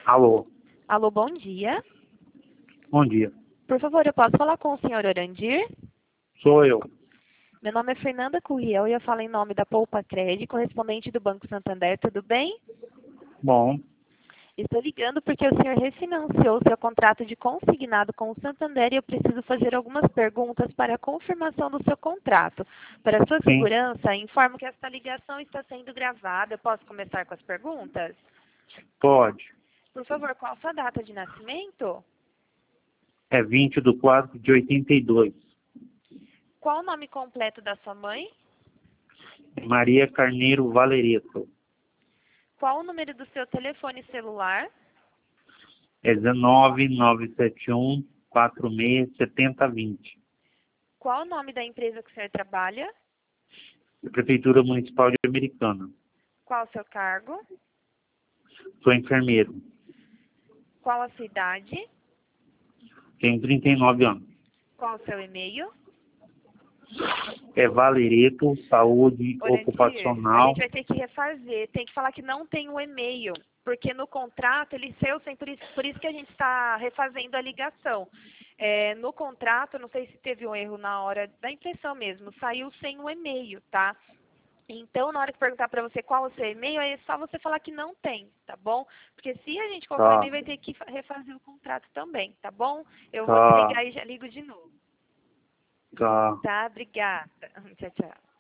Alô, Alô, bom dia. bom dia. Por favor, eu posso falar com o senhor Orandir? Sou eu. Meu nome é Fernanda Curriel e eu falo em nome da Poupa Cred, correspondente do Banco Santander, tudo bem? Bom, Estou ligando porque o senhor refinanciou seu contrato de consignado com o Santander e eu preciso fazer algumas perguntas para a confirmação do seu contrato. Para sua sim, segurança, informo que esta ligação está sendo gravada. Eu posso começar com as perguntas? pode. Por favor, qual a sua data de nascimento? É 20/4/82. Qual o nome completo da sua mãe? Maria Carneiro Valereto. Qual o número do seu telefone celular? É 19 971 46 70 20. Qual o nome da empresa que o senhor trabalha? Prefeitura Municipal de Americana. Qual o seu cargo? Sou enfermeiro. Qual a sua idade? Tenho 39 anos. Qual o seu e-mail? É Valereto Saúde Orandir, a Ocupacional. gente vai ter que refazer. Tem que falar que não tem o e-mail, porque no contrato ele saiu sem, por isso que a gente está refazendo a ligação. No contrato, não sei se teve um erro na hora da impressão mesmo, saiu sem o e-mail, tá? Então, na hora que perguntar para você qual é o seu e-mail, é só você falar que não tem, tá bom? Porque se a gente colocar o Tá, e-mail, vai ter que refazer o contrato também, tá bom? Eu vou tá, desligar e já ligo de novo. tá. Tá? Obrigada. Tchau, tchau.